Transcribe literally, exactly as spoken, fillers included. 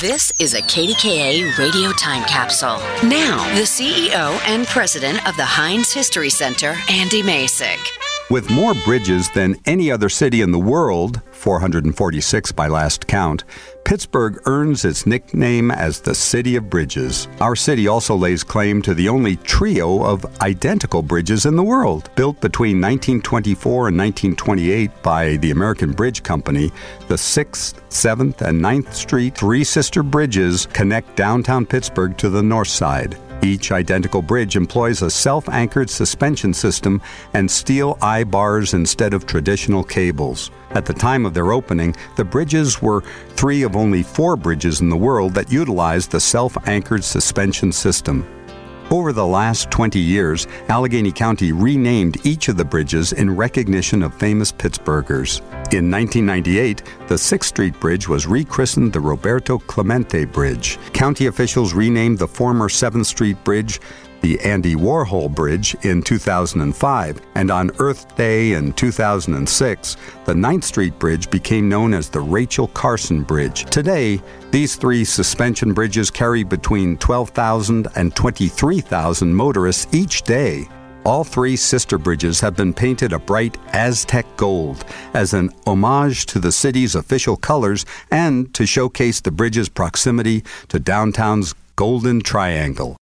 This is a K D K A radio time capsule. Now, the C E O and president of the Heinz History Center, Andy Masek. With more bridges than any other city in the world, four hundred forty-six by last count, Pittsburgh earns its nickname as the City of Bridges. Our city also lays claim to the only trio of identical bridges in the world. Built between nineteen twenty-four and nineteen twenty-eight by the American Bridge Company, the sixth, seventh, and ninth Street three sister bridges connect downtown Pittsburgh to the north side. Each identical bridge employs a self-anchored suspension system and steel eye bars instead of traditional cables. At the time of their opening, the bridges were three of only four bridges in the world that utilized the self-anchored suspension system. Over the last twenty years, Allegheny County renamed each of the bridges in recognition of famous Pittsburghers. In nineteen ninety-eight, the sixth Street Bridge was rechristened the Roberto Clemente Bridge. County officials renamed the former seventh Street Bridge the Andy Warhol Bridge in two thousand five, and on Earth Day in two thousand six, the ninth Street Bridge became known as the Rachel Carson Bridge. Today, these three suspension bridges carry between twelve thousand and twenty-three thousand motorists each day. All three sister bridges have been painted a bright Aztec gold as an homage to the city's official colors and to showcase the bridge's proximity to downtown's Golden Triangle.